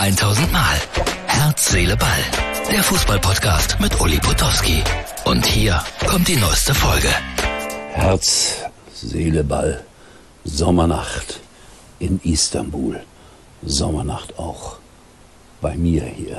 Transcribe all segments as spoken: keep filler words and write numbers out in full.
tausend Mal. Herz, Seele, Ball. Der Fußballpodcast mit Uli Potowski. Und hier kommt die neueste Folge. Herz, Seele, Ball. Sommernacht in Istanbul. Sommernacht auch bei mir hier.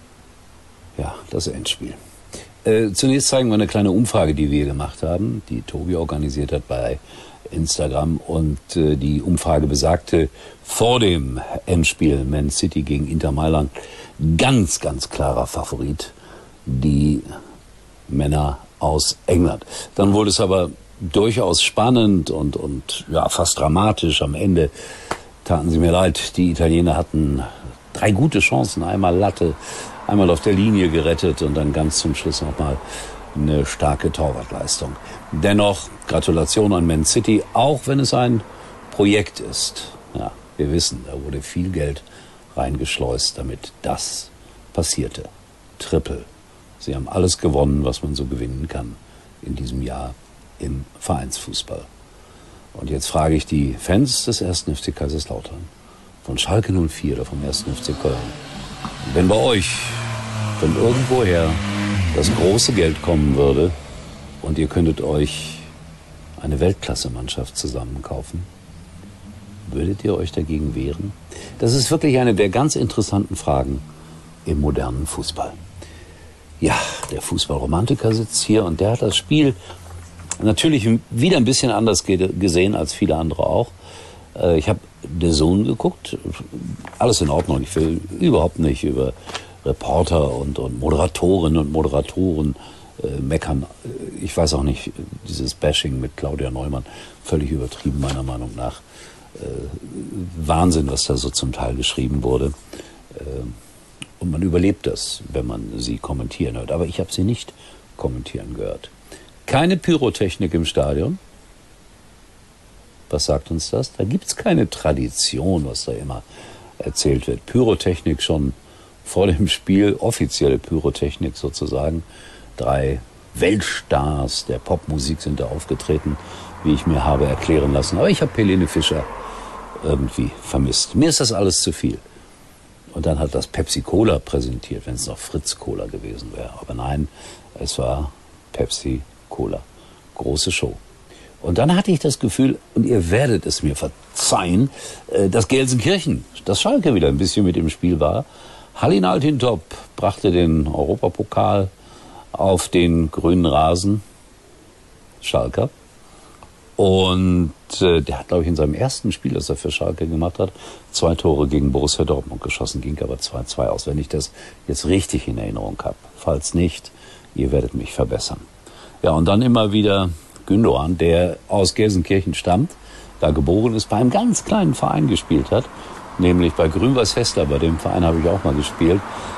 Ja, das Endspiel. Äh, zunächst zeigen wir eine kleine Umfrage, die wir gemacht haben, die Tobi organisiert hat bei Instagram. Und äh, die Umfrage besagte, vor dem Endspiel Man City gegen Inter Mailand, ganz, ganz klarer Favorit, die Männer aus England. Dann wurde es aber durchaus spannend und, und ja, fast dramatisch. Am Ende taten sie mir leid. Die Italiener hatten drei gute Chancen. Einmal Latte, einmal auf der Linie gerettet und dann ganz zum Schluss nochmal eine starke Torwartleistung. Dennoch Gratulation an Man City, auch wenn es ein Projekt ist. Ja, wir wissen, da wurde viel Geld reingeschleust, damit das passierte. Triple. Sie haben alles gewonnen, was man so gewinnen kann in diesem Jahr im Vereinsfußball. Und jetzt frage ich die Fans des ersten F C Kaiserslautern, von Schalke null vier oder vom ersten F C Köln. Wenn bei euch von irgendwoher das große Geld kommen würde und ihr könntet euch eine Weltklasse-Mannschaft zusammenkaufen, würdet ihr euch dagegen wehren? Das ist wirklich eine der ganz interessanten Fragen im modernen Fußball. Ja, der Fußballromantiker sitzt hier und der hat das Spiel natürlich wieder ein bisschen anders gesehen als viele andere auch. Ich habe The Zone geguckt, alles in Ordnung. Ich will überhaupt nicht über Reporter und, und Moderatorinnen und Moderatoren äh, meckern. Ich weiß auch nicht, dieses Bashing mit Claudia Neumann, völlig übertrieben meiner Meinung nach. Äh, Wahnsinn, was da so zum Teil geschrieben wurde. Äh, und man überlebt das, wenn man sie kommentieren hört. Aber ich habe sie nicht kommentieren gehört. Keine Pyrotechnik im Stadion. Was sagt uns das? Da gibt es keine Tradition, was da immer erzählt wird. Pyrotechnik schon vor dem Spiel, offizielle Pyrotechnik sozusagen. Drei Weltstars der Popmusik sind da aufgetreten, wie ich mir habe erklären lassen. Aber ich habe Helene Fischer irgendwie vermisst. Mir ist das alles zu viel. Und dann hat das Pepsi Cola präsentiert, wenn es noch Fritz Cola gewesen wäre. Aber nein, es war Pepsi Cola. Große Show. Und dann hatte ich das Gefühl, und ihr werdet es mir verzeihen, dass Gelsenkirchen, das Schalke wieder ein bisschen mit im Spiel war. Hallin Altintop brachte den Europapokal auf den grünen Rasen, Schalker. Und äh, der hat, glaube ich, in seinem ersten Spiel, das er für Schalke gemacht hat, zwei Tore gegen Borussia Dortmund geschossen, ging aber zwei zwei aus, wenn ich das jetzt richtig in Erinnerung habe. Falls nicht, ihr werdet mich verbessern. Ja, und dann immer wieder Gündoğan, der aus Gelsenkirchen stammt, da geboren ist, bei einem ganz kleinen Verein gespielt hat, nämlich bei Grün-Weiß Hessler, bei dem Verein habe ich auch mal gespielt.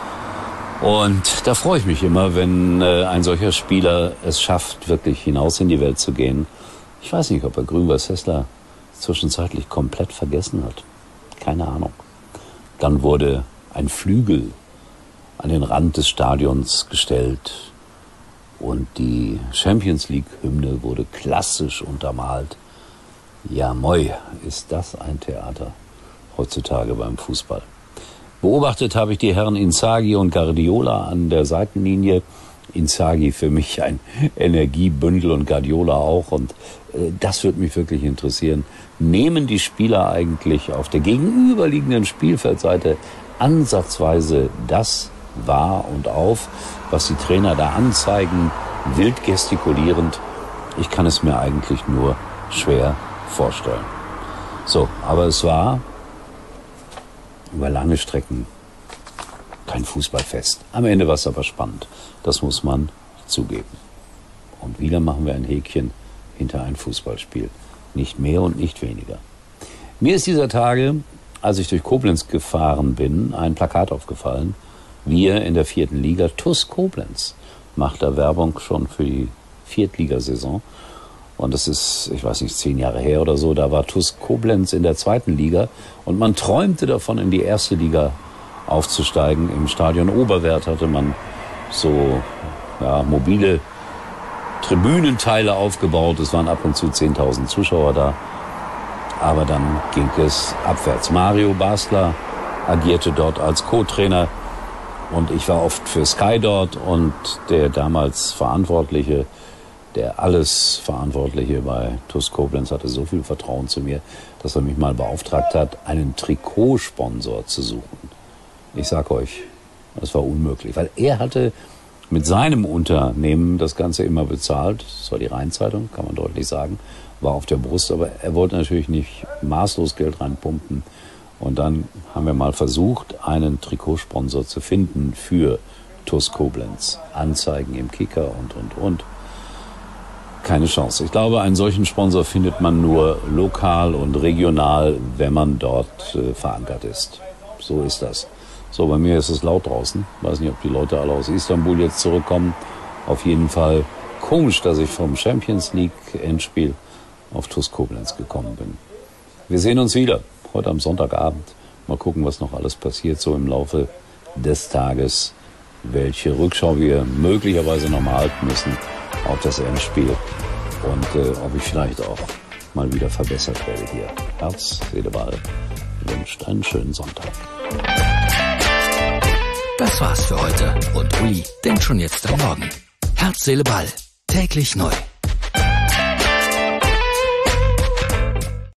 Und da freue ich mich immer, wenn äh, ein solcher Spieler es schafft, wirklich hinaus in die Welt zu gehen. Ich weiß nicht, ob er Grün-Weiß Hessler zwischenzeitlich komplett vergessen hat. Keine Ahnung. Dann wurde ein Flügel an den Rand des Stadions gestellt und die Champions League-Hymne wurde klassisch untermalt. Ja, moi, ist das ein Theater heutzutage beim Fußball. Beobachtet habe ich die Herren Inzaghi und Guardiola an der Seitenlinie. Inzaghi für mich ein Energiebündel und Guardiola auch. Und äh, das würde mich wirklich interessieren. Nehmen die Spieler eigentlich auf der gegenüberliegenden Spielfeldseite ansatzweise das wahr und auf, was die Trainer da anzeigen, wild gestikulierend? Ich kann es mir eigentlich nur schwer vorstellen. So, aber es war über lange Strecken kein Fußballfest. Am Ende war es aber spannend. Das muss man zugeben. Und wieder machen wir ein Häkchen hinter ein Fußballspiel. Nicht mehr und nicht weniger. Mir ist dieser Tage, als ich durch Koblenz gefahren bin, ein Plakat aufgefallen. Wir in der vierten Liga. T U S Koblenz macht da Werbung schon für die Viertligasaison. Und das ist, ich weiß nicht, zehn Jahre her oder so, da war T U S Koblenz in der zweiten Liga und man träumte davon, in die erste Liga aufzusteigen. Im Stadion Oberwert hatte man so ja, mobile Tribünenteile aufgebaut. Es waren ab und zu zehntausend Zuschauer da. Aber dann ging es abwärts. Mario Basler agierte dort als Co-Trainer und ich war oft für Sky dort und der damals Verantwortliche, der alles Verantwortliche bei T U S Koblenz hatte so viel Vertrauen zu mir, dass er mich mal beauftragt hat, einen Trikotsponsor zu suchen. Ich sag euch, das war unmöglich, weil er hatte mit seinem Unternehmen das Ganze immer bezahlt. Das war die Rheinzeitung, kann man deutlich sagen, war auf der Brust, aber er wollte natürlich nicht maßlos Geld reinpumpen. Und dann haben wir mal versucht, einen Trikotsponsor zu finden für T U S Koblenz. Anzeigen im Kicker und, und, und. Keine Chance. Ich glaube, einen solchen Sponsor findet man nur lokal und regional, wenn man dort äh, verankert ist. So ist das. So, bei mir ist es laut draußen. Ich weiß nicht, ob die Leute alle aus Istanbul jetzt zurückkommen. Auf jeden Fall komisch, dass ich vom Champions League Endspiel auf T U S Koblenz gekommen bin. Wir sehen uns wieder. Heute am Sonntagabend. Mal gucken, was noch alles passiert so im Laufe des Tages. Welche Rückschau wir möglicherweise noch mal halten müssen auf das Endspiel. Und äh, ob ich vielleicht auch mal wieder verbessert werde hier. Herz, Seele, Ball. Wünscht einen schönen Sonntag. Das war's für heute. Und Uli denkt schon jetzt am Morgen. Herz, Seele, Ball. Täglich neu.